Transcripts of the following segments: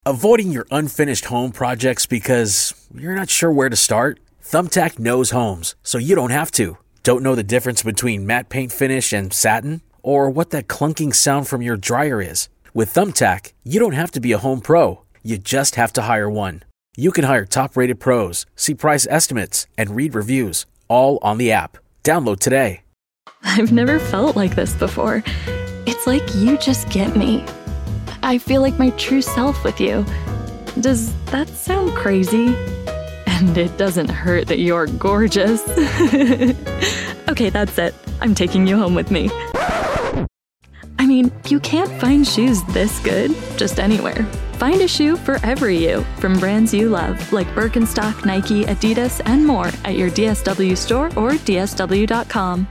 Avoiding your unfinished home projects because you're not sure where to start? Thumbtack knows homes, so you don't have to. Don't know the difference between matte paint finish and satin? Or what that clunking sound from your dryer is? With Thumbtack, you don't have to be a home pro. You just have to hire one. You can hire top-rated pros, see price estimates, and read reviews, all on the app. Download today. I've never felt like this before. It's like you just get me. I feel like my true self with you. Does that sound crazy? And it doesn't hurt that you're gorgeous. Okay, that's it. I'm taking you home with me. I mean, you can't find shoes this good just anywhere. Find a shoe for every you from brands you love, like Birkenstock, Nike, Adidas, and more at your DSW store or DSW.com.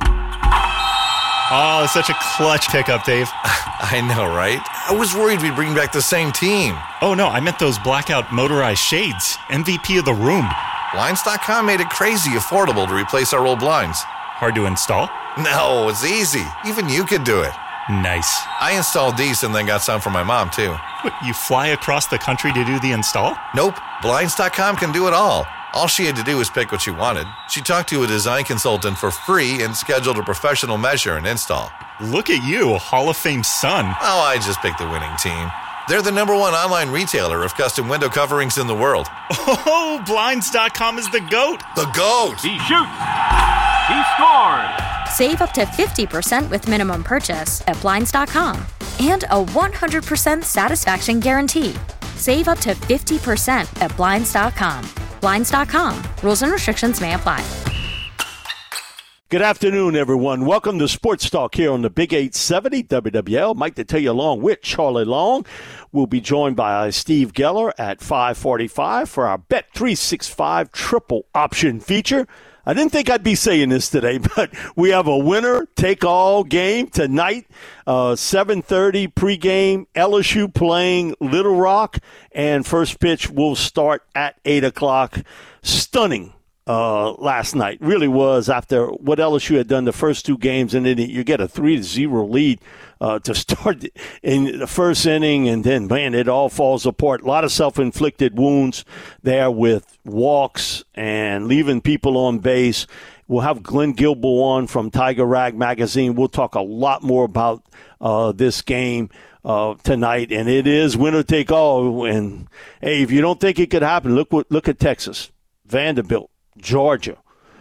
Oh, such a clutch pickup, Dave. I know, right? I was worried we'd bring back the same team. Oh, no, I meant those blackout motorized shades. MVP of the room. Blinds.com made it crazy affordable to replace our old blinds. Hard to install? No, it's easy. Even you could do it. Nice. I installed these and then got some for my mom, too. What, you fly across the country to do the install? Nope. Blinds.com can do it all. All she had to do was pick what she wanted. She talked to a design consultant for free and scheduled a professional measure and install. Look at you, Hall of Fame son. Oh, I just picked the winning team. They're the #1 online retailer of custom window coverings in the world. Oh, Blinds.com is the GOAT. The GOAT! He shoots. He scores. Save up to 50% with minimum purchase at Blinds.com. And a 100% satisfaction guarantee. Save up to 50% at Blinds.com. Blinds.com. Rules and restrictions may apply. Good afternoon, everyone. Welcome to Sports Talk here on the Big 870 WWL. Mike to tell you along with Charlie Long. We'll be joined by Steve Geller at 5:45 for our Bet365 triple option feature. I didn't think I'd be saying this today, but we have a winner-take-all game tonight, 7:30 pregame, LSU playing Little Rock, and first pitch will start at 8 o'clock. Stunning last night. Really was after what LSU had done the first two games, and then you get a 3-0 lead to start in the first inning, and then, man, it all falls apart. A lot of self-inflicted wounds there with walks and leaving people on base. We'll have Glenn Gilbo on from Tiger Rag Magazine. We'll talk a lot more about this game tonight, and it is winner take all. And hey, if you don't think it could happen, look at Texas, Vanderbilt, Georgia,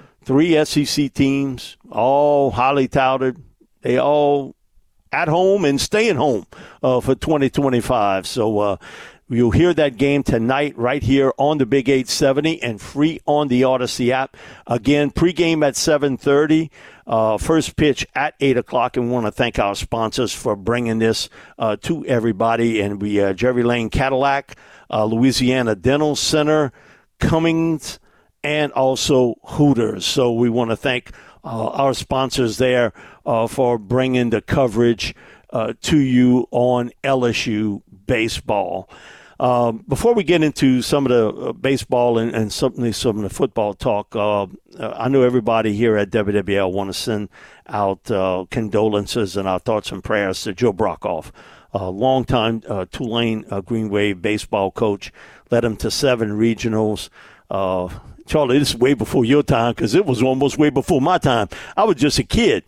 3 SEC teams, all highly touted. They all at home and staying home for 2025. So you'll hear that game tonight right here on the Big 870 and free on the Odyssey app. Again, pregame at 7:30, first pitch at 8 o'clock. And we want to thank our sponsors for bringing this to everybody. And we Jerry Lane Cadillac, Louisiana Dental Center, Cummings, and also Hooters. So we want to thank our sponsors there for bringing the coverage to you on LSU baseball. Before we get into some of the baseball and some of the football talk, I know everybody here at WWL want to send out condolences and our thoughts and prayers to Joe Brockhoff, a longtime Tulane Green Wave baseball coach, led him to 7 regionals. Charlie, this is way before your time because it was almost way before my time. I was just a kid.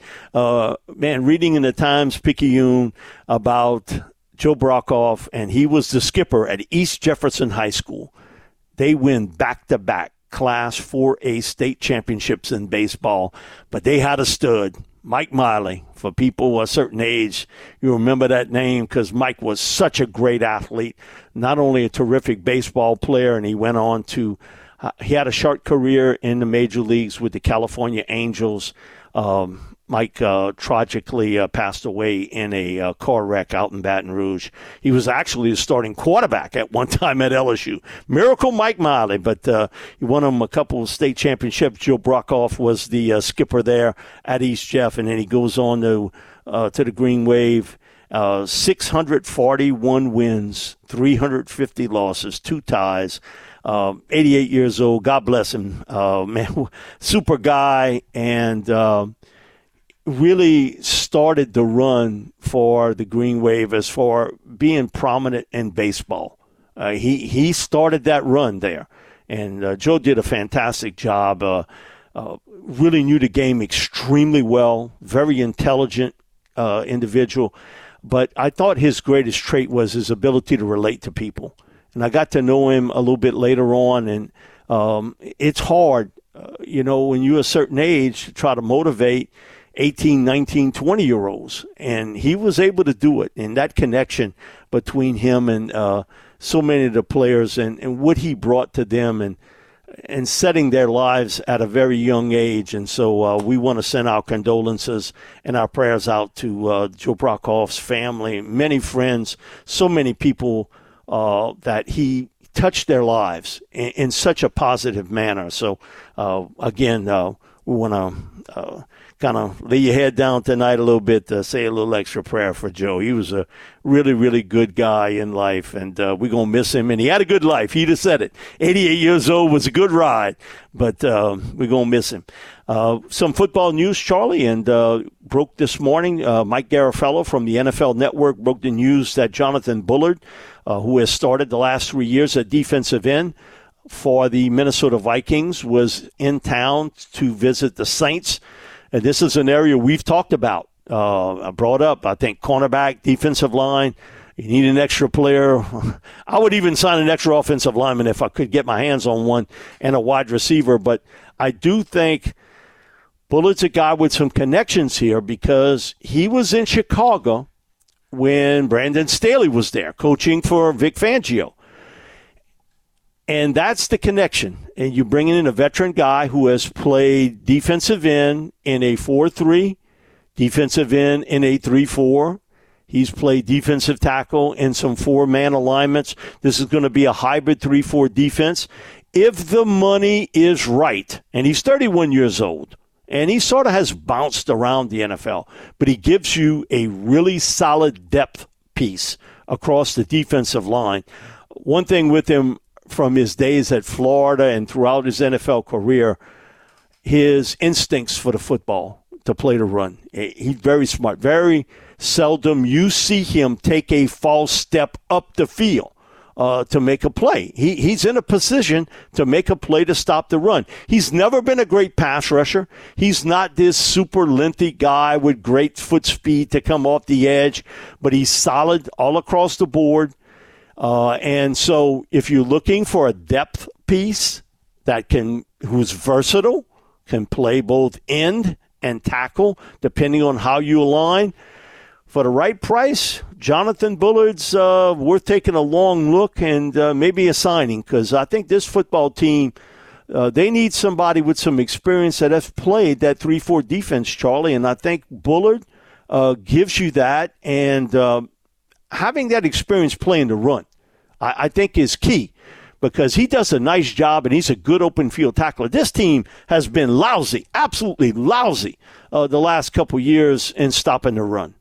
Reading in the Times-Picayune about Joe Brockhoff, and he was the skipper at East Jefferson High School. They win back-to-back Class 4A state championships in baseball, but they had a stud, Mike Miley. For people a certain age, you remember that name because Mike was such a great athlete, not only a terrific baseball player, and he went on to he had a short career in the major leagues with the California Angels. Mike tragically passed away in a car wreck out in Baton Rouge. He was actually the starting quarterback at one time at LSU. Miracle Mike Miley, but he won him a couple of state championships. Joe Brockhoff was the skipper there at East Jeff, and then he goes on to the Green Wave. 641 wins, 350 losses, 2 ties. 88 years old. God bless him. Man, super guy, and really started the run for the Green Wave as far being prominent in baseball. He started that run there. And Joe did a fantastic job. Really knew the game extremely well, very intelligent individual. But I thought his greatest trait was his ability to relate to people. And I got to know him a little bit later on, and it's hard, when you're a certain age to try to motivate 18, 19, 20-year-olds. And he was able to do it. And that connection between him and so many of the players and what he brought to them and setting their lives at a very young age. And so we want to send our condolences and our prayers out to Joe Brockhoff's family, many friends, so many people that he touched their lives in such a positive manner. So, again, we want to kind of lay your head down tonight a little bit to say a little extra prayer for Joe. He was a really, really good guy in life, and we're going to miss him. And he had a good life. He just said it. 88 years old was a good ride, but we're going to miss him. Some football news, Charlie, and broke this morning. Mike Garafolo from the NFL Network broke the news that Jonathan Bullard, who has started the last 3 years at defensive end for the Minnesota Vikings, was in town to visit the Saints. And this is an area we've talked about. I brought up, I think, cornerback, defensive line. You need an extra player. I would even sign an extra offensive lineman if I could get my hands on one, and a wide receiver. But I do think Bullard's a guy with some connections here because he was in Chicago when Brandon Staley was there coaching for Vic Fangio. And that's the connection. And you bring in a veteran guy who has played defensive end in a 4-3, defensive end in a 3-4. He's played defensive tackle in some 4-man alignments. This is going to be a hybrid 3-4 defense. If the money is right, and he's 31 years old, and he sort of has bounced around the NFL, but he gives you a really solid depth piece across the defensive line. One thing with him, from his days at Florida and throughout his NFL career, his instincts for the football, to play the run. He's very smart. Very seldom you see him take a false step up the field to make a play. He's in a position to make a play to stop the run. He's never been a great pass rusher. He's not this super lengthy guy with great foot speed to come off the edge, but he's solid all across the board. And so if you're looking for a depth piece who's versatile, can play both end and tackle, depending on how you align, for the right price, Jonathan Bullard's worth taking a long look and maybe a signing, because I think this football team, they need somebody with some experience that has played that 3-4 defense, Charlie, and I think Bullard gives you that, and having that experience playing the run, I think is key, because he does a nice job and he's a good open field tackler. This team has been lousy, absolutely lousy, the last couple years in stopping the run.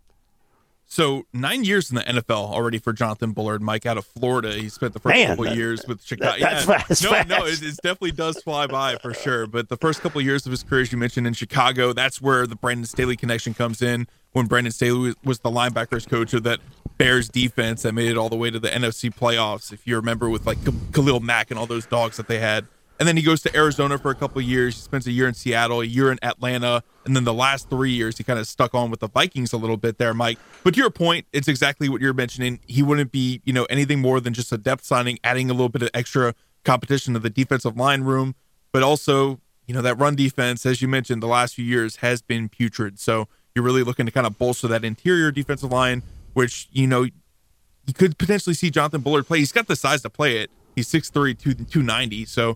So 9 years in the NFL already for Jonathan Bullard, Mike, out of Florida. He spent the first couple of years with Chicago. That's fast. No, it definitely does fly by for sure. But the first couple of years of his career, as you mentioned, in Chicago, that's where the Brandon Staley connection comes in, when Brandon Staley was the linebackers coach of that Bears defense that made it all the way to the NFC playoffs, if you remember, with like Khalil Mack and all those dogs that they had. And then he goes to Arizona for a couple of years. He spends a year in Seattle, a year in Atlanta, and then the last 3 years he kind of stuck on with the Vikings a little bit there, Mike. But to your point, it's exactly what you're mentioning. He wouldn't be, anything more than just a depth signing, adding a little bit of extra competition to the defensive line room. But also, that run defense, as you mentioned, the last few years has been putrid. So you're really looking to kind of bolster that interior defensive line, which, you could potentially see Jonathan Bullard play. He's got the size to play it. He's 6'3", 290. So,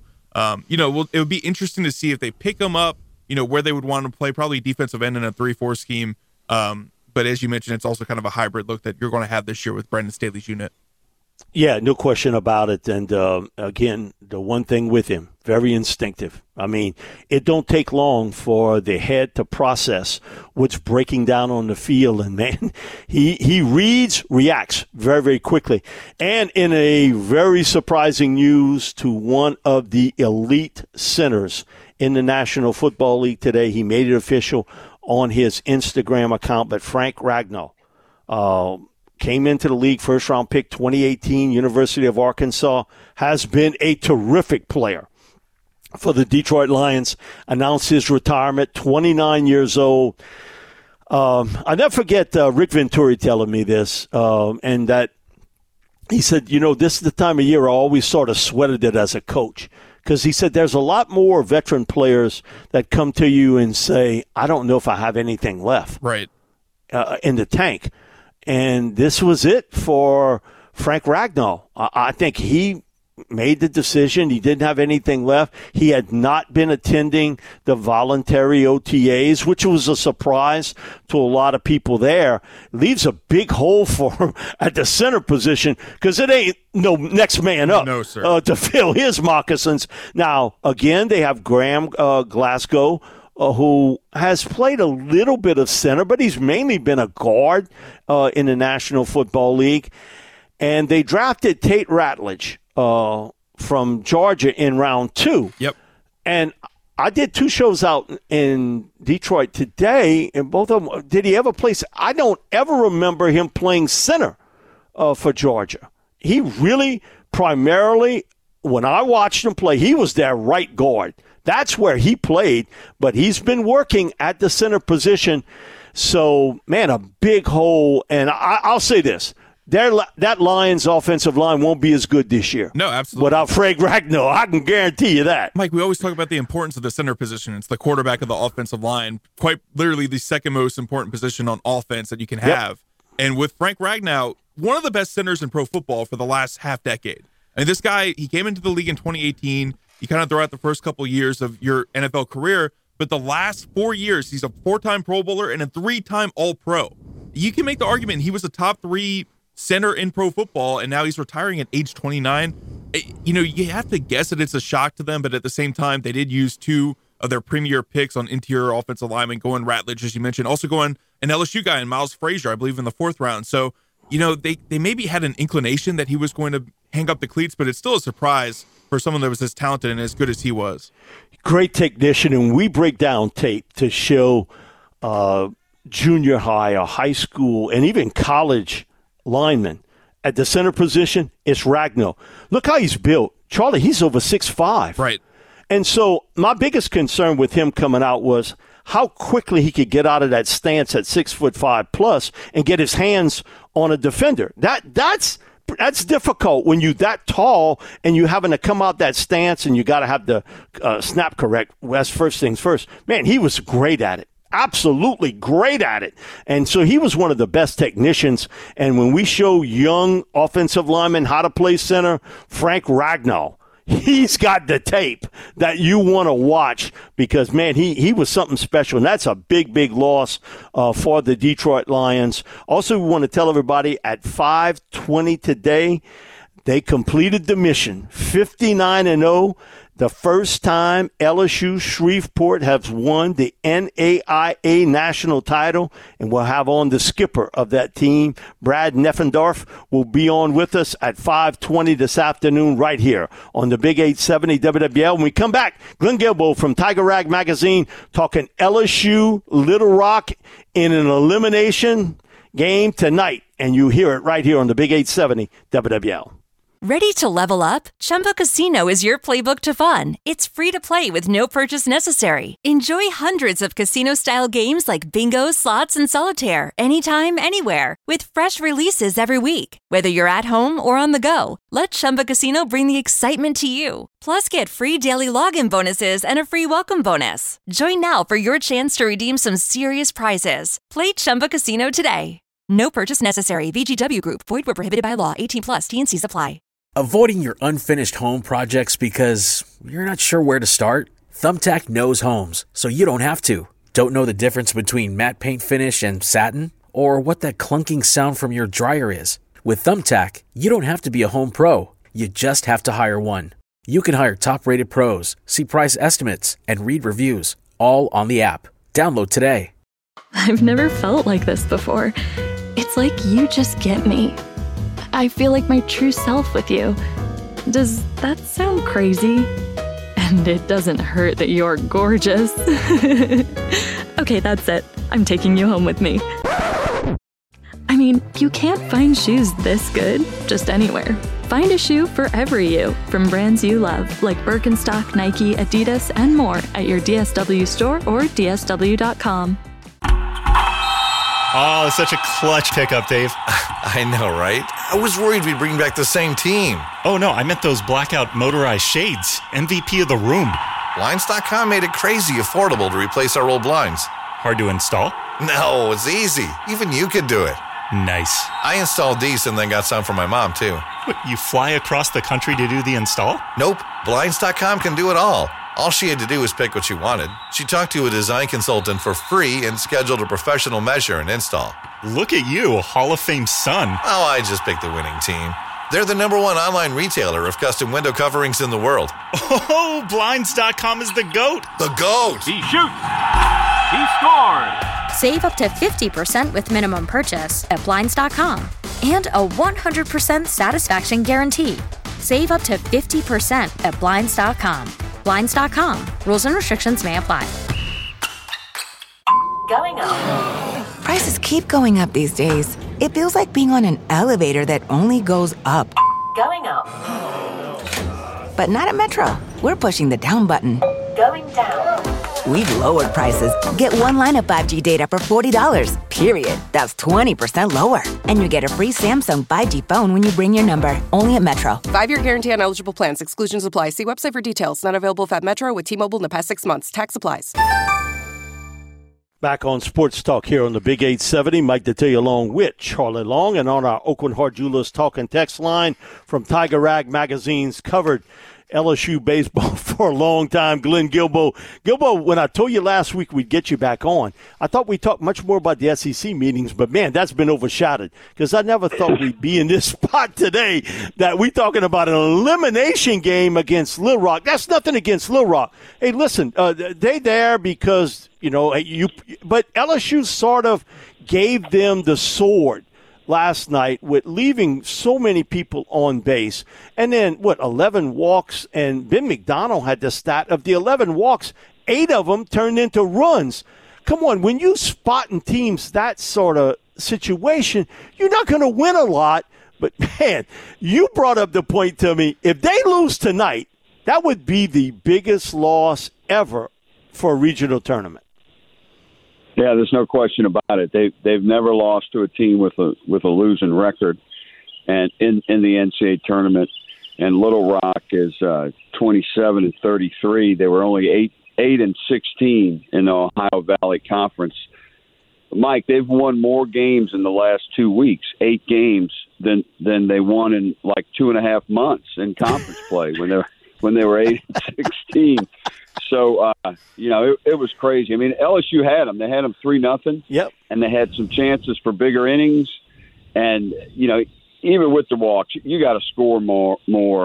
it would be interesting to see if they pick him up, where they would want him to play, probably defensive end in a 3-4 scheme. But as you mentioned, it's also kind of a hybrid look that you're going to have this year with Brandon Staley's unit. Yeah, no question about it. And again, the one thing with him, very instinctive. I mean, it don't take long for the head to process what's breaking down on the field. And, man, he reacts very, very quickly. And in a very surprising news to one of the elite centers in the National Football League today, he made it official on his Instagram account, but Frank Ragnow came into the league, first-round pick, 2018, University of Arkansas, has been a terrific player for the Detroit Lions. Announced his retirement, 29 years old. I'll never forget Rick Venturi telling me this, and that he said, this is the time of year I always sort of sweated it as a coach. Because he said there's a lot more veteran players that come to you and say, I don't know if I have anything left in the tank. And this was it for Frank Ragnow. I think he made the decision. He didn't have anything left. He had not been attending the voluntary OTAs, which was a surprise to a lot of people there. Leaves a big hole for him at the center position because it ain't no next man up to fill his moccasins. Now, again, they have Graham Glasgow, who has played a little bit of center, but he's mainly been a guard in the National Football League. And they drafted Tate Ratledge from Georgia in round 2. Yep. And I did 2 shows out in Detroit today, and both of them, did he ever play? I don't ever remember him playing center for Georgia. He really, primarily, when I watched him play, he was their right guard. That's where he played, but he's been working at the center position. So, man, a big hole. And I'll say this. That Lions offensive line won't be as good this year. No, absolutely. Without Frank Ragnow, I can guarantee you that. Mike, we always talk about the importance of the center position. It's the quarterback of the offensive line, quite literally the second most important position on offense that you can have. Yep. And with Frank Ragnow, one of the best centers in pro football for the last half decade. I mean, this guy, he came into the league in 2018. You kind of throw out the first couple years of your NFL career, but the last 4 years, he's a 4-time Pro Bowler and a 3-time All-Pro. You can make the argument he was a top 3 center in pro football, and now he's retiring at age 29. You have to guess that it's a shock to them, but at the same time, they did use 2 of their premier picks on interior offensive linemen, going Ratledge, as you mentioned, also going an LSU guy in Miles Frazier, I believe, in the 4th round. So, they maybe had an inclination that he was going to hang up the cleats, but it's still a surprise for someone that was as talented and as good as he was. Great technician, and we break down tape to show junior high or high school and even college lineman at the center position. It's Ragnow. Look how he's built. Charlie, he's over 6'5". Right. And so my biggest concern with him coming out was how quickly he could get out of that stance at 6'5" plus and get his hands on a defender. That's difficult when you're that tall and you having to come out that stance and you got to have the snap correct. That's first things first. Man, he was great at it. Absolutely great at it. And so he was one of the best technicians. And when we show young offensive linemen how to play center, Frank Ragnow, he's got the tape that you want to watch because, man, he was something special. And that's a big, big loss for the Detroit Lions. Also, we want to tell everybody at 5:20 today, they completed the mission, 59-0. The first time LSU Shreveport has won the NAIA national title, and we'll have on the skipper of that team, Brad Neffendorf, will be on with us at 5:20 this afternoon right here on the Big 870 WWL. When we come back, Glenn Guilbeau from Tiger Rag Magazine talking LSU Little Rock in an elimination game tonight, and you hear it right here on the Big 870 WWL. Ready to level up? Chumba Casino is your playbook to fun. It's free to play with no purchase necessary. Enjoy hundreds of casino-style games like bingo, slots, and solitaire anytime, anywhere with fresh releases every week. Whether you're at home or on the go, let Chumba Casino bring the excitement to you. Plus, get free daily login bonuses and a free welcome bonus. Join now for your chance to redeem some serious prizes. Play Chumba Casino today. No purchase necessary. VGW Group. Void where prohibited by law. 18+. T&Cs apply. Avoiding your unfinished home projects because you're not sure where to start? Thumbtack knows homes, so you don't have to. Don't know the difference between matte paint finish and satin? Or what that clunking sound from your dryer is? With Thumbtack, you don't have to be a home pro. You just have to hire one. You can hire top-rated pros, see price estimates, and read reviews, all on the app. Download today. I've never felt like this before. It's like you just get me. I feel like my true self with you. Does that sound crazy? And it doesn't hurt that you're gorgeous. Okay, that's it. I'm taking you home with me. I mean, you can't find shoes this good just anywhere. Find a shoe for every you from brands you love, like Birkenstock, Nike, Adidas, and more at your DSW store or DSW.com. Oh, such a clutch pickup, Dave. I know, right? I was worried we'd bring back the same team. Oh, no, I meant those blackout motorized shades. MVP of the room. Blinds.com made it crazy affordable to replace our old blinds. Hard to install? No, it's easy. Even you could do it. Nice. I installed these and then got some for my mom, too. What, you fly across the country to do the install? Nope. Blinds.com can do it all. All she had to do was pick what she wanted. She talked to a design consultant for free and scheduled a professional measure and install. Look at you, Hall of Fame son. Oh, I just picked the winning team. They're the #1 online retailer of custom window coverings in the world. Oh, Blinds.com is the GOAT. The GOAT! He shoots. He scores. Save up to 50% with minimum purchase at Blinds.com. And a 100% satisfaction guarantee. Save up to 50% at Blinds.com. Blinds.com. Rules and restrictions may apply. Going up. Prices keep going up these days. It feels like being on an elevator that only goes up. Going up. But not at Metro. We're pushing the down button. Going down. We've lowered prices. Get one line of 5G data for $40, period. That's 20% lower. And you get a free Samsung 5G phone when you bring your number. Only at Metro. 5-year guarantee on eligible plans. Exclusions apply. See website for details. Not available at Metro with T-Mobile in the past 6 months. Tax applies. Back on Sports Talk here on the Big 870. Mike Detillier along with Charlie Long. And on our Oakland Hart Jewelers talk and text line from Tiger Rag Magazine's covered LSU baseball for a long time, Glenn Guilbeau. Guilbeau, when I told you last week we'd get you back on, I thought we'd talk much more about the SEC meetings, but, man, that's been overshadowed because I never thought we'd be in this spot today that we're talking about an elimination game against Little Rock. That's nothing against Little Rock. Hey, listen, they there because, but LSU sort of gave them the sword last night with leaving so many people on base. And then, 11 walks, and Ben McDonald had the stat of the 11 walks, 8 of them turned into runs. Come on, when you spotting teams that sort of situation, you're not going to win a lot. But, man, you brought up the point to me. If they lose tonight, that would be the biggest loss ever for a regional tournament. Yeah, there's no question about it. They've never lost to a team with a losing record, and in the NCAA tournament. And Little Rock is 27-33. They were only 8-16 in the Ohio Valley Conference. Mike, they've won more games in the last 2 weeks, 8 games, than they won in like 2.5 months in conference play when they were 8-16. So, it was crazy. I mean, LSU had them. They had them 3-0. Yep. And they had some chances for bigger innings. And, even with the walks, you got to score more.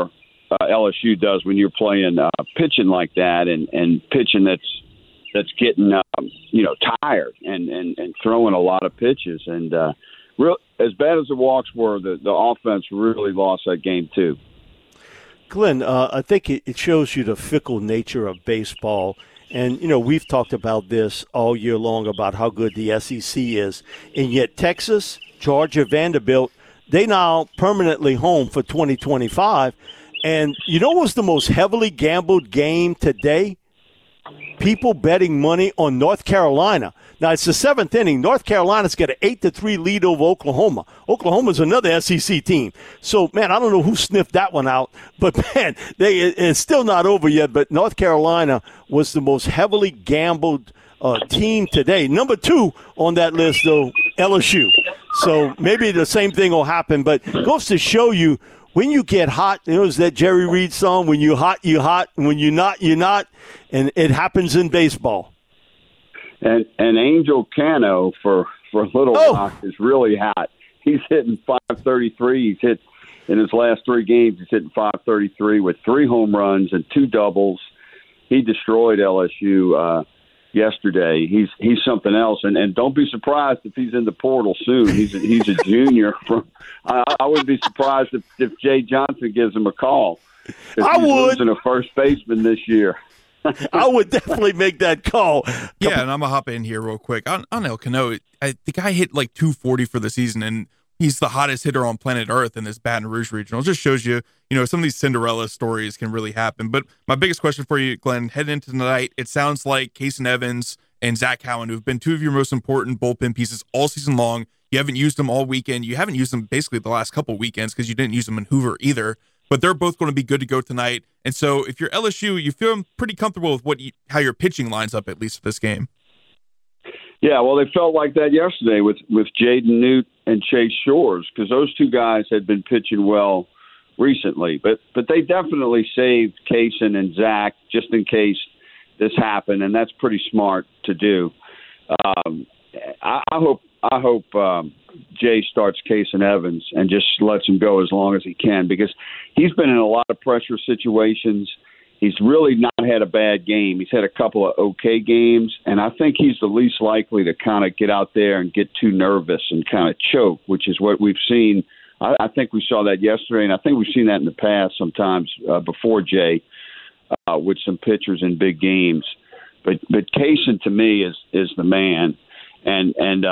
LSU does when you're playing pitching like that and pitching that's getting, tired and throwing a lot of pitches. And as bad as the walks were, the offense really lost that game too. Glenn, I think it shows you the fickle nature of baseball. And, we've talked about this all year long about how good the SEC is. And yet Texas, Georgia, Vanderbilt, they now permanently home for 2025. And what was the most heavily gambled game today? People betting money on North Carolina. Now, it's the 7th inning. North Carolina's got an 8-3 lead over Oklahoma. Oklahoma's another SEC team. So, man, I don't know who sniffed that one out. But, man, it's still not over yet. But North Carolina was the most heavily gambled team today. Number 2 on that list, though, LSU. So maybe the same thing will happen. But it goes to show you, when you get hot, it was that Jerry Reed song, when you're hot, you're hot. And when you're not. And it happens in baseball. And Angel Cano for Little Rock is really hot. He's hitting .533. He's hit in his last 3 games. He's hitting .533 with 3 home runs and 2 doubles. He destroyed LSU yesterday. He's something else. And don't be surprised if he's in the portal soon. He's a junior. I wouldn't be surprised if Jay Johnson gives him a call. I would. Losing a first baseman this year. I would definitely make that call. Yeah, and I'm going to hop in here real quick. On El Cano, the guy hit like 240 for the season, and he's the hottest hitter on planet Earth in this Baton Rouge regional. It just shows you, some of these Cinderella stories can really happen. But my biggest question for you, Glenn, heading into tonight, it sounds like Kason Evans and Zach Cowan, who've been two of your most important bullpen pieces all season long. You haven't used them all weekend. You haven't used them basically the last couple weekends because you didn't use them in Hoover either. But they're both going to be good to go tonight. And so if you're LSU, you feel pretty comfortable with how your pitching lines up, at least for this game. Yeah, well, they felt like that yesterday with Jaden Newt and Chase Shores, because those two guys had been pitching well recently. But they definitely saved Kason and Zach just in case this happened, and that's pretty smart to do. I hope Jay starts Kason Evans and just lets him go as long as he can, because he's been in a lot of pressure situations. He's really not had a bad game. He's had a couple of okay games, and I think he's the least likely to kind of get out there and get too nervous and kind of choke, which is what we've seen. I think we saw that yesterday, and I think we've seen that in the past sometimes before Jay with some pitchers in big games. But Kason to me is the man. And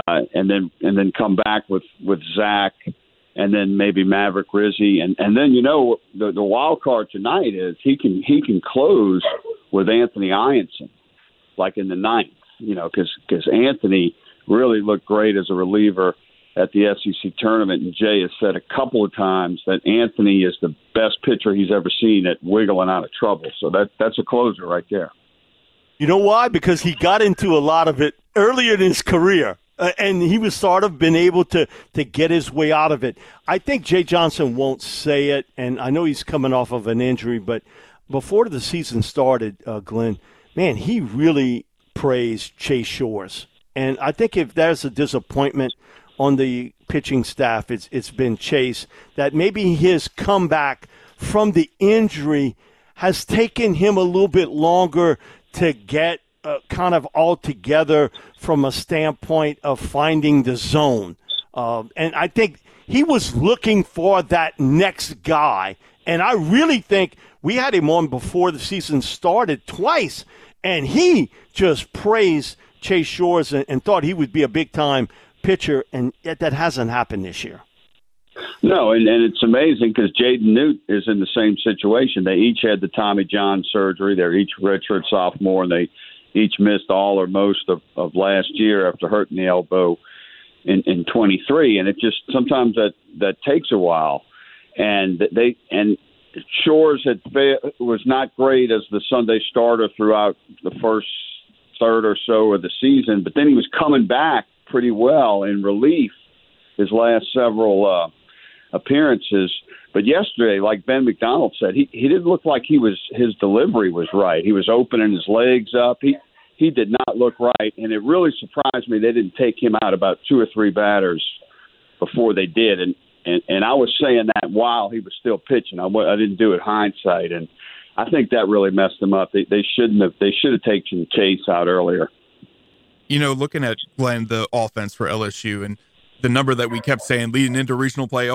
then come back with Zach, and then maybe Maverick Rizzi, and then the wild card tonight is he can close with Anthony Ianson, like in the ninth, because Anthony really looked great as a reliever at the SEC tournament, and Jay has said a couple of times that Anthony is the best pitcher he's ever seen at wiggling out of trouble. So that's a closer right there. You know why? Because he got into a lot of it earlier in his career, and he was sort of been able to get his way out of it. I think Jay Johnson won't say it, and I know he's coming off of an injury, but before the season started, Glenn, man, he really praised Chase Shores. And I think if there's a disappointment on the pitching staff, it's been Chase, that maybe his comeback from the injury has taken him a little bit longer to get kind of all together from a standpoint of finding the zone. And I think he was looking for that next guy. And I really think we had him on before the season started twice, and he just praised Chase Shores and thought he would be a big-time pitcher, and yet that hasn't happened this year. No, and it's amazing because Jaden Newt is in the same situation. They each had the Tommy John surgery. They're each redshirt sophomore, and they each missed all or most of last year after hurting the elbow in 23. And it just sometimes that takes a while. And Shores was not great as the Sunday starter throughout the first third or so of the season, but then he was coming back pretty well in relief his last several appearances. But yesterday, like Ben McDonald said, he didn't look like his delivery was right. He was opening his legs up. He did not look right, and it really surprised me they didn't take him out about 2 or 3 batters before they did. And I was saying that while he was still pitching. I didn't do it hindsight, and I think that really messed them up. They should have taken Chase out earlier. Looking at, Glenn, the offense for LSU and the number that we kept saying leading into regional play,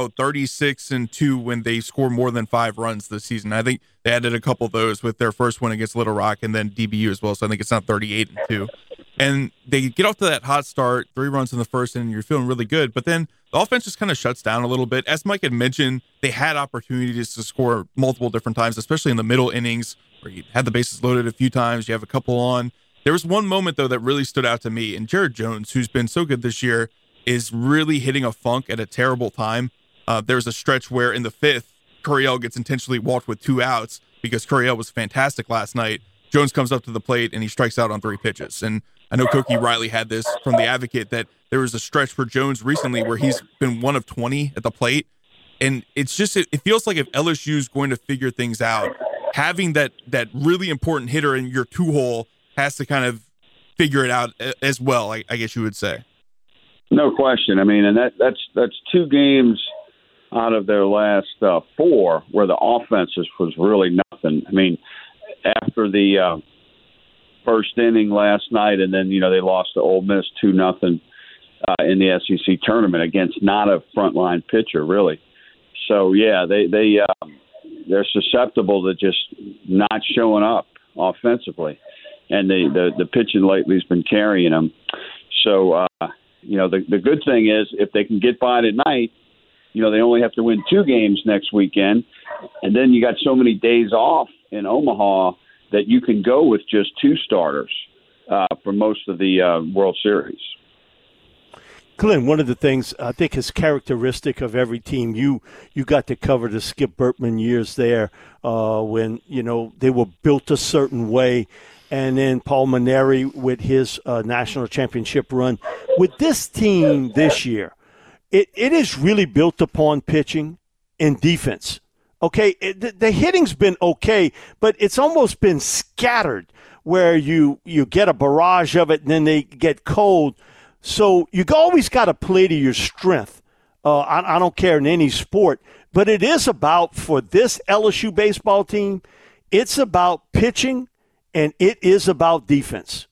36-2 when they score more than 5 runs this season. I think they added a couple of those with their first win against Little Rock and then DBU as well, so I think it's not 38-2. And they get off to that hot start, 3 runs in the first inning, you're feeling really good, but then the offense just kind of shuts down a little bit. As Mike had mentioned, they had opportunities to score multiple different times, especially in the middle innings where you had the bases loaded a few times, you have a couple on. There was one moment, though, that really stood out to me, and Jared Jones, who's been so good this year, is really hitting a funk at a terrible time. There's a stretch where in the 5th, Curiel gets intentionally walked with 2 outs because Curiel was fantastic last night. Jones comes up to the plate and he strikes out on 3 pitches. And I know Cokie Riley had this from the Advocate that there was a stretch for Jones recently where he's been 1 of 20 at the plate. And it's just, it feels like if LSU is going to figure things out, having that really important hitter in your 2-hole has to kind of figure it out as well, I guess you would say. No question. I mean, and that's 2 games out of their last 4 where the offense was really nothing. I mean, after the first inning last night, and then they lost to Ole Miss 2-0 in the SEC tournament against not a frontline pitcher, really. So yeah, they're susceptible to just not showing up offensively, and the pitching lately has been carrying them. So, the good thing is if they can get by tonight, they only have to win 2 games next weekend, and then you got so many days off in Omaha that you can go with just 2 starters for most of the World Series. Glenn, one of the things I think is characteristic of every team, you got to cover the Skip Bertman years there when, they were built a certain way, and then Paul Mainieri with his national championship run. With this team this year, it is really built upon pitching and defense. Okay, the hitting's been okay, but it's almost been scattered where you get a barrage of it and then they get cold. So you always got to play to your strength. I don't care in any sport, but it is about, for this LSU baseball team, it's about pitching and it is about defense.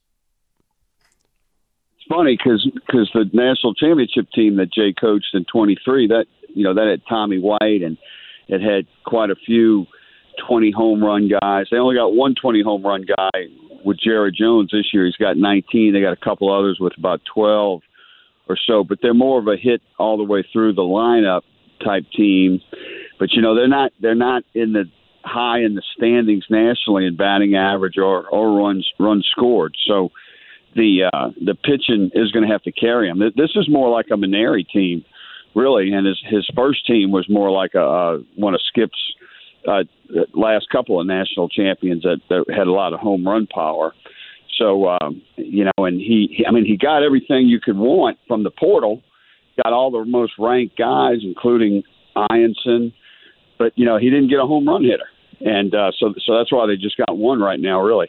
It's funny because the national championship team that Jay coached in 23, that had Tommy White, and it had quite a few 20 home run guys. They only got one 20 home run guy with Jared Jones this year. He's got 19. They got a couple others with about 12 or so, but they're more of a hit all the way through the lineup type team. But they're not in the high in the standings nationally in batting average or runs scored. So the pitching is going to have to carry them. This is more like a Mainieri team, really, and his first team was more like one of Skip's last couple of national champions that had a lot of home run power. So, and he got everything you could want from the portal, got all the most ranked guys, including Ianson, but, he didn't get a home run hitter. And so that's why they just got one right now, really.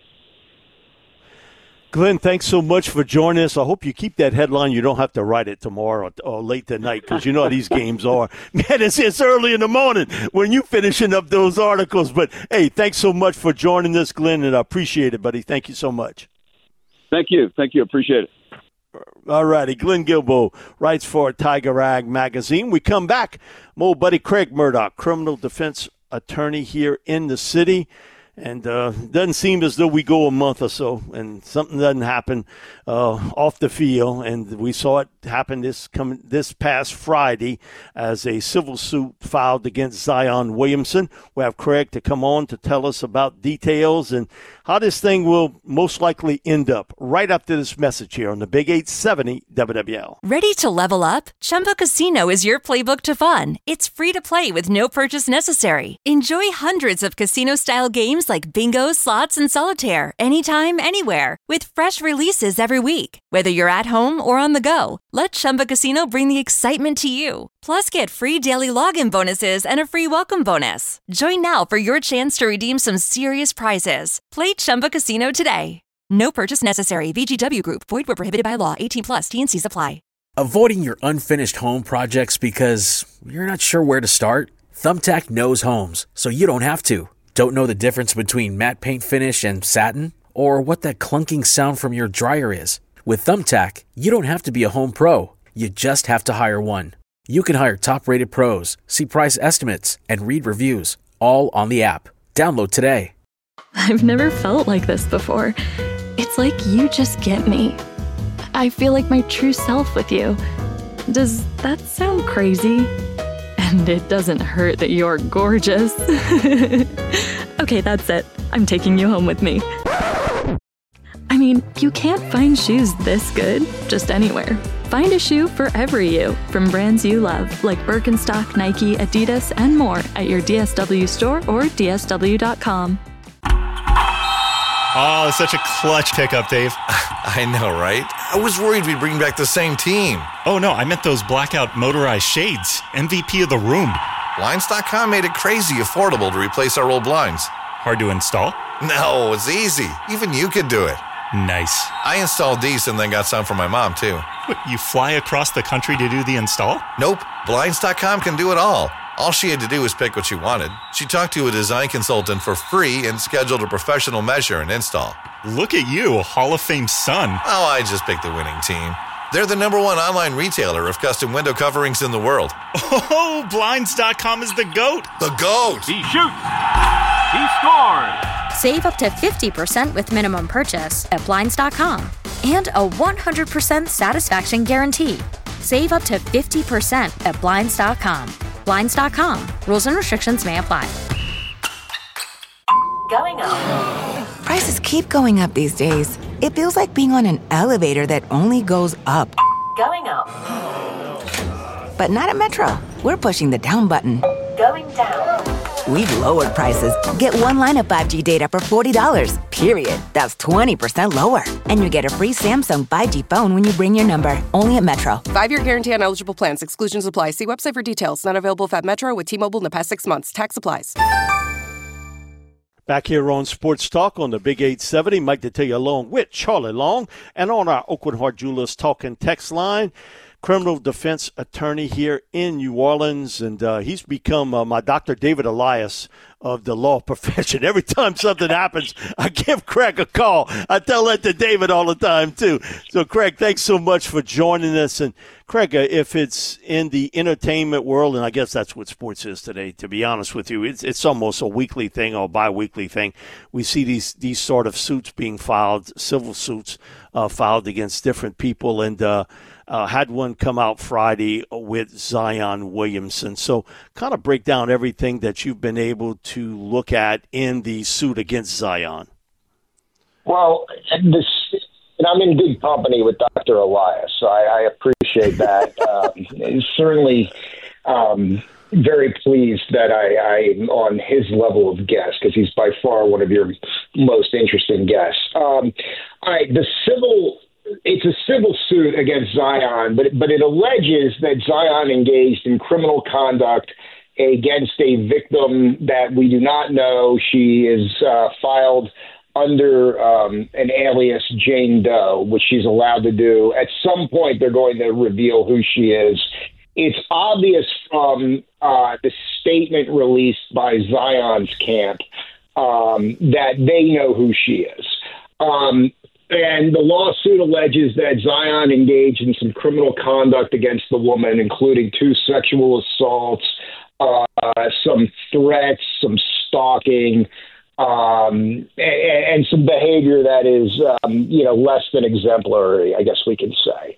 Glenn, thanks so much for joining us. I hope you keep that headline. You don't have to write it tomorrow or late tonight because you know how these games are. Man, it's early in the morning when you finishing up those articles. But, hey, thanks so much for joining us, Glenn, and I appreciate it, buddy. Thank you so much. Thank you. Appreciate it. All righty. Glenn Guilbeau writes for Tiger Rag Magazine. We come back. My old buddy Craig Murdoch, criminal defense attorney here in the city. And doesn't seem as though we go a month or so and something doesn't happen off the field. And we saw it happen this past Friday as a civil suit filed against Zion Williamson. We have Craig to come on to tell us about details and how this thing will most likely end up right after this message here on the Big 870 WWL. Ready to level up? Chumba Casino is your playbook to fun. It's free to play with no purchase necessary. Enjoy hundreds of casino-style games like bingo, slots, and solitaire anytime, anywhere with fresh releases every week. Whether you're at home or on the go, let Chumba Casino bring the excitement to you. Plus, get free daily login bonuses and a free welcome bonus. Join now for your chance to redeem some serious prizes. Play Chumba Casino today. No purchase necessary. VGW Group. Void where prohibited by law. 18+. T&Cs apply. Avoiding your unfinished home projects because you're not sure where to start? Thumbtack knows homes, so you don't have to. Don't know the difference between matte paint finish and satin? Or what that clunking sound from your dryer is? With Thumbtack, you don't have to be a home pro. You just have to hire one. You can hire top-rated pros, see price estimates, and read reviews, all on the app. Download today. I've never felt like this before. It's like you just get me. I feel like my true self with you. Does that sound crazy? And it doesn't hurt that you're gorgeous. Okay, that's it. I'm taking you home with me. I mean, you can't find shoes this good just anywhere. Find a shoe for every you from brands you love, like Birkenstock, Nike, Adidas, and more at your DSW store or DSW.com. Oh, it's such a clutch pickup, Dave. I know, right? I was worried we'd bring back the same team. Oh, no, I meant those blackout motorized shades. MVP of the room. Blinds.com made it crazy affordable to replace our old blinds. Hard to install? No, it's easy. Even you could do it. Nice. I installed these and then got some for my mom, too. What, you fly across the country to do the install? Nope. Blinds.com can do it all. All she had to do was pick what she wanted. She talked to a design consultant for free and scheduled a professional measure and install. Look at you, a Hall of Fame son. Oh, I just picked the winning team. They're the #1 online retailer of custom window coverings in the world. Oh, Blinds.com is the GOAT. The GOAT! He shoots. He scores. Save up to 50% with minimum purchase at Blinds.com. And a 100% satisfaction guarantee. Save up to 50% at Blinds.com. Blinds.com. Rules and restrictions may apply. Going up. Prices keep going up these days. It feels like being on an elevator that only goes up. Going up. But not at Metro. We're pushing the down button. Going down. We've lowered prices. Get one line of 5G data for $40, period. That's 20% lower. And you get a free Samsung 5G phone when you bring your number. Only at Metro. 5-year guarantee on eligible plans. Exclusions apply. See website for details. Not available at Metro with T-Mobile in the past 6 months. Tax applies. Back here on Sports Talk on the Big 870, Mike Detillier along with Charlie Long. And on our Oakwood Heart Jewelers Talking text line, criminal defense attorney here in New Orleans, and he's become my Dr. David Elias of the law profession. Every time something happens, I give Craig a call. I tell that to David all the time, too. So, Craig, thanks so much for joining us. And, Craig, if it's in the entertainment world, and I guess that's what sports is today, to be honest with you, it's almost a weekly thing or a bi-weekly thing. We see these sort of suits being filed, civil suits filed against different people, and had one come out Friday with Zion Williamson. So kind of break down everything that you've been able to look at in the suit against Zion. Well, and I'm in good company with Dr. Elias, so I appreciate that. Certainly very pleased that I'm on his level of guest, because he's by far one of your most interesting guests. It's a civil suit against Zion, but it alleges that Zion engaged in criminal conduct against a victim that we do not know. She is filed under an alias Jane Doe, which she's allowed to do. At some point, they're going to reveal who she is. It's obvious from the statement released by Zion's camp that they know who she is. And the lawsuit alleges that Zion engaged in some criminal conduct against the woman, including 2 sexual assaults, some threats, some stalking, and some behavior that is, less than exemplary, I guess we can say.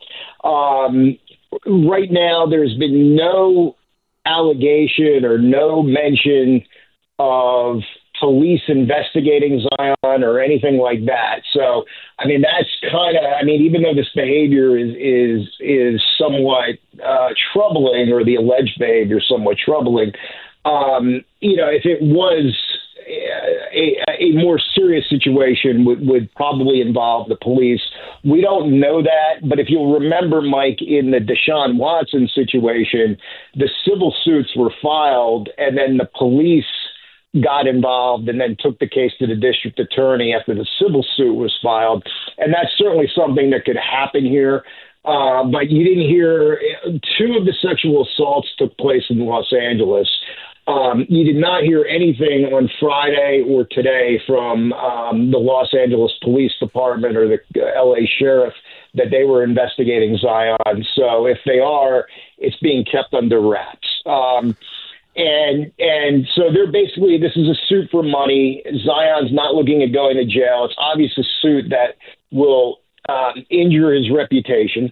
Right now, there's been no allegation or no mention of police investigating Zion or anything like that. So, that's kind of, even though this behavior is somewhat troubling, or the alleged behavior is somewhat troubling, if it was a more serious situation would probably involve the police. We don't know that, but if you'll remember, Mike, in the Deshaun Watson situation, the civil suits were filed, and then the police got involved and then took the case to the district attorney after the civil suit was filed. And that's certainly something that could happen here. But you didn't hear 2 of the sexual assaults took place in Los Angeles. You did not hear anything on Friday or today from the Los Angeles Police Department or the LA Sheriff that they were investigating Zion. So if they are, it's being kept under wraps. And so they're basically, this is a suit for money. Zion's not looking at going to jail. It's obviously a suit that will injure his reputation.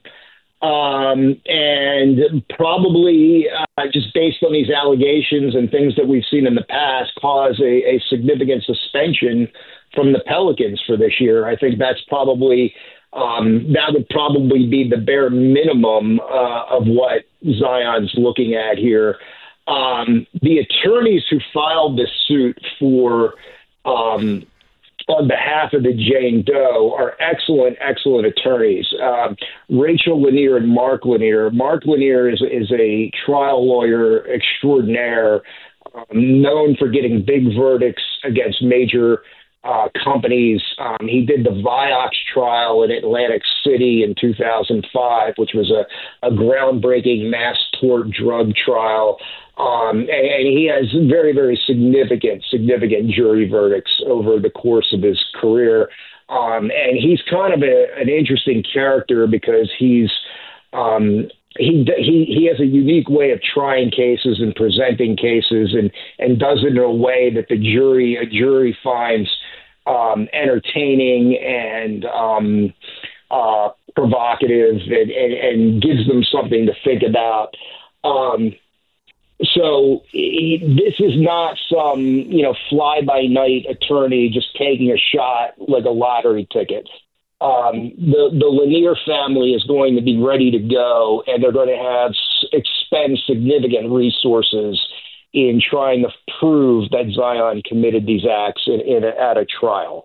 And probably just based on these allegations and things that we've seen in the past, cause a significant suspension from the Pelicans for this year. I think that's probably that would probably be the bare minimum of what Zion's looking at here. The attorneys who filed this suit for on behalf of the Jane Doe are excellent attorneys. Rachel Lanier and Mark Lanier. Mark Lanier is a trial lawyer extraordinaire, known for getting big verdicts against major companies. He did the Vioxx trial in Atlantic City in 2005, which was a groundbreaking mass tort drug trial. And he has very, very significant jury verdicts over the course of his career. And he's kind of an interesting character because he's he has a unique way of trying cases and presenting cases, and does it in a way that a jury finds entertaining and provocative, and gives them something to think about. So this is not some, fly-by-night attorney just taking a shot like a lottery ticket. The Lanier family is going to be ready to go, and they're going to expend significant resources in trying to prove that Zion committed these acts at a trial.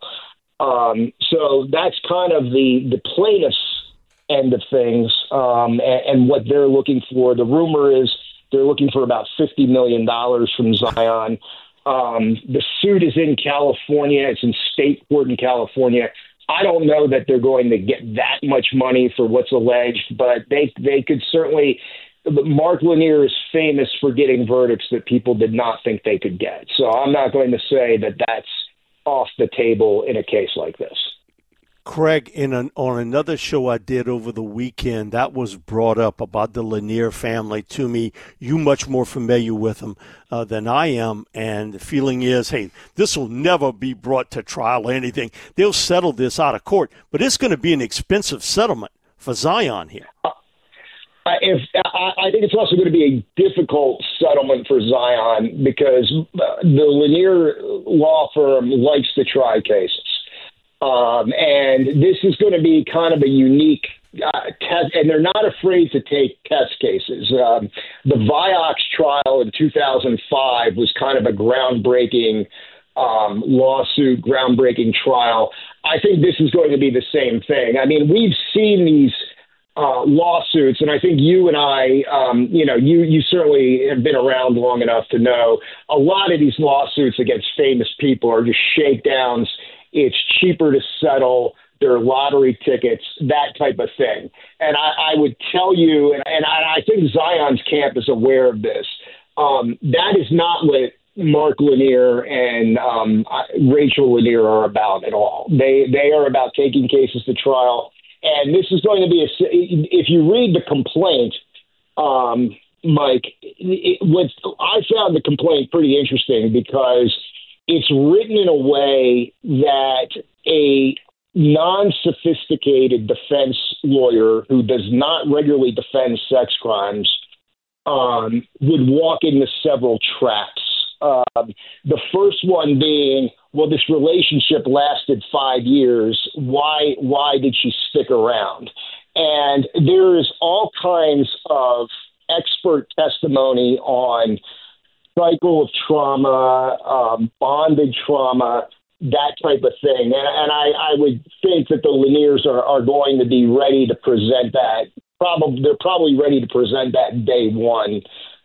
So that's kind of the plaintiff's end of things, and what they're looking for. The rumor is they're looking for about $50 million from Zion. The suit is in California. It's in state court in California. I don't know that they're going to get that much money for what's alleged, but they could certainly. Mark Lanier is famous for getting verdicts that people did not think they could get. So I'm not going to say that that's off the table in a case like this. Craig, on another show I did over the weekend, that was brought up about the Lanier family to me. You much more familiar with them than I am, and the feeling is, hey, this will never be brought to trial or anything. They'll settle this out of court, but it's going to be an expensive settlement for Zion here. I think it's also going to be a difficult settlement for Zion because the Lanier law firm likes to try cases. And this is going to be kind of a unique test, and they're not afraid to take test cases. The Vioxx trial in 2005 was kind of a groundbreaking lawsuit, groundbreaking trial. I think this is going to be the same thing. I mean, we've seen these lawsuits, and I think you and I, you certainly have been around long enough to know a lot of these lawsuits against famous people are just shakedowns. It's cheaper to settle. They're lottery tickets, that type of thing. And I would tell you, and I think Zion's camp is aware of this. That is not what Mark Lanier and Rachel Lanier are about at all. They are about taking cases to trial. And this is going to be if you read the complaint, Mike, I found the complaint pretty interesting because it's written in a way that a non-sophisticated defense lawyer who does not regularly defend sex crimes would walk into several traps. The first one being, well, this relationship lasted 5 years. Why did she stick around? And there is all kinds of expert testimony on cycle of trauma, bonded trauma, that type of thing. And I would think that the Laniers are going to be ready to present that. They're probably ready to present that day one,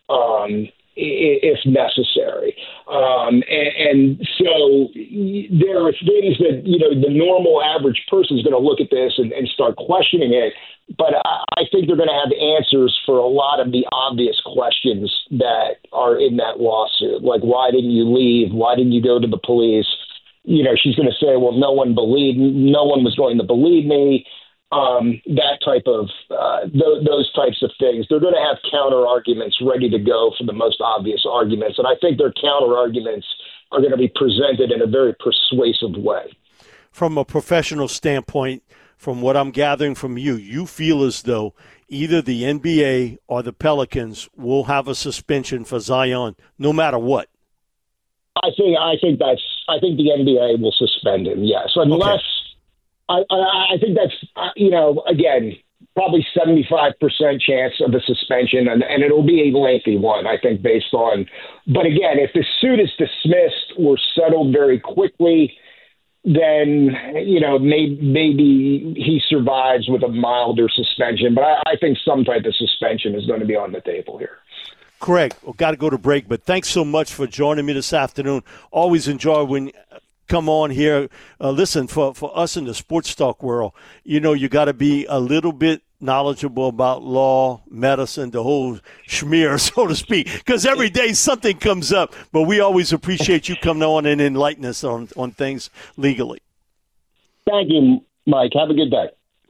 if necessary. And so there are things that, the normal average person is going to look at this and start questioning it. But I think they're going to have answers for a lot of the obvious questions that are in that lawsuit. Like, why didn't you leave? Why didn't you go to the police? She's going to say, well, no one was going to believe me. That type of those types of things. They're going to have counter arguments ready to go for the most obvious arguments, and I think their counter arguments are going to be presented in a very persuasive way. From a professional standpoint, from what I'm gathering from you, you feel as though either the NBA or the Pelicans will have a suspension for Zion, no matter what. I think the NBA will suspend him. Yes, unless. Okay. I think that's, again, probably 75% chance of a suspension, and it'll be a lengthy one, I think, based on. But again, if the suit is dismissed or settled very quickly, then, maybe he survives with a milder suspension. But I think some type of suspension is going to be on the table here. Craig, we've got to go to break, but thanks so much for joining me this afternoon. Always enjoy when come on here. Listen, for us in the sports talk world, you got to be a little bit knowledgeable about law, medicine, the whole schmear, so to speak, because every day something comes up. But we always appreciate you coming on and enlightening us on things legally. Thank you, Mike. Have a good day.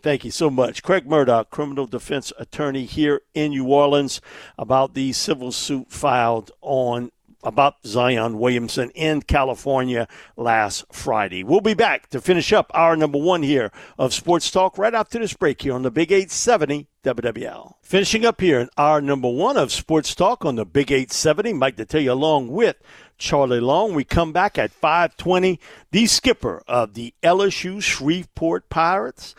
Thank you so much. Craig Murdoch, criminal defense attorney here in New Orleans, about the civil suit filed about Zion Williamson in California last Friday. We'll be back to finish up hour number one here of Sports Talk right after this break here on the Big 870 WWL. Finishing up here in hour number one of Sports Talk on the Big 870, Mike Detillier along with Charlie Long. We come back at 5:20. The skipper of the LSU Shreveport Pirates,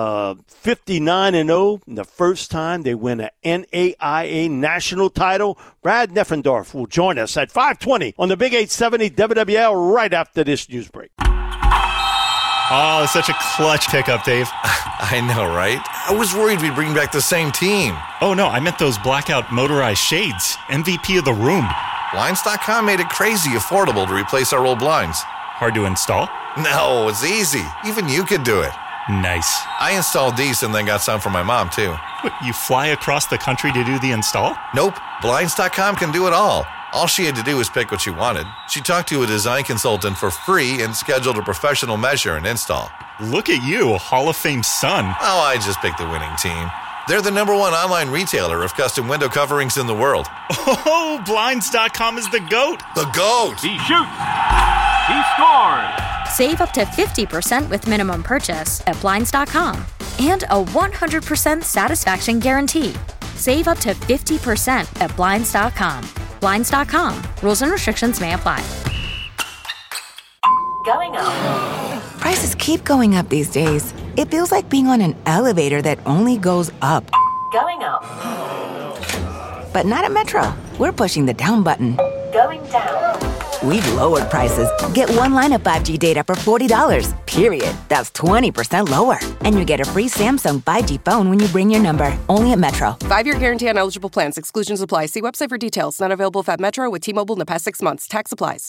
59-0, the first time they win an NAIA national title. Brad Neffendorf will join us at 5:20 on the Big 870 WWL right after this news break. Oh, it's such a clutch pickup, Dave. I know, right? I was worried we'd bring back the same team. Oh, no, I meant those blackout motorized shades. MVP of the room. Blinds.com made it crazy affordable to replace our old blinds. Hard to install? No, it's easy. Even you could do it. Nice. I installed these and then got some for my mom, too. What, you fly across the country to do the install? Nope. Blinds.com can do it all. All she had to do was pick what she wanted. She talked to a design consultant for free and scheduled a professional measure and install. Look at you, Hall of Fame son. Oh, I just picked the winning team. They're the #1 online retailer of custom window coverings in the world. Oh, Blinds.com is the GOAT. The GOAT! He shoots. He scored. Save up to 50% with minimum purchase at Blinds.com. And a 100% satisfaction guarantee. Save up to 50% at Blinds.com. Blinds.com. Rules and restrictions may apply. Going up. Prices keep going up these days. It feels like being on an elevator that only goes up. Going up. But not at Metro. We're pushing the down button. Going down. We've lowered prices. Get one line of 5G data for $40, period. That's 20% lower. And you get a free Samsung 5G phone when you bring your number. Only at Metro. 5-year guarantee on eligible plans. Exclusions apply. See website for details. Not available at Metro with T-Mobile in the past 6 months. Tax applies.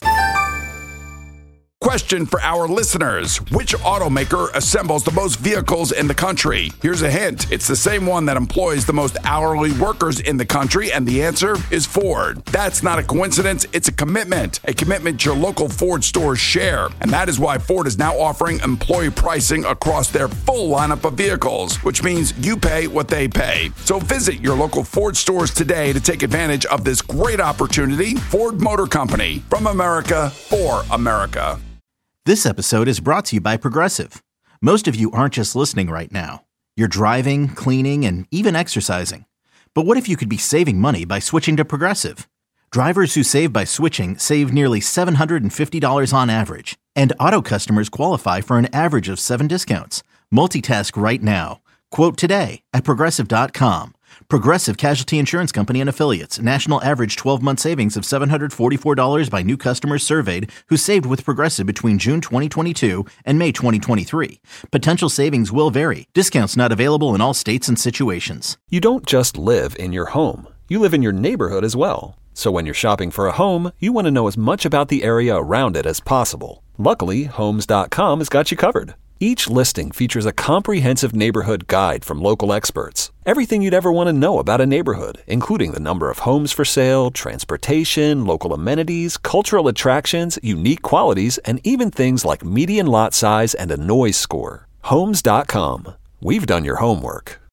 Question for our listeners. Which automaker assembles the most vehicles in the country? Here's a hint. It's the same one that employs the most hourly workers in the country, and the answer is Ford. That's not a coincidence. It's a commitment your local Ford stores share. And that is why Ford is now offering employee pricing across their full lineup of vehicles, which means you pay what they pay. So visit your local Ford stores today to take advantage of this great opportunity. Ford Motor Company, from America for America. This episode is brought to you by Progressive. Most of you aren't just listening right now. You're driving, cleaning, and even exercising. But what if you could be saving money by switching to Progressive? Drivers who save by switching save nearly $750 on average. And auto customers qualify for an average of 7 discounts. Multitask right now. Quote today at Progressive.com. Progressive Casualty Insurance Company and Affiliates. National average 12-month savings of $744 by new customers surveyed who saved with Progressive between June 2022 and May 2023. Potential savings will vary. Discounts not available in all states and situations. You don't just live in your home. You live in your neighborhood as well. So when you're shopping for a home, you want to know as much about the area around it as possible. Luckily, Homes.com has got you covered. Each listing features a comprehensive neighborhood guide from local experts. Everything you'd ever want to know about a neighborhood, including the number of homes for sale, transportation, local amenities, cultural attractions, unique qualities, and even things like median lot size and a noise score. Homes.com. We've done your homework.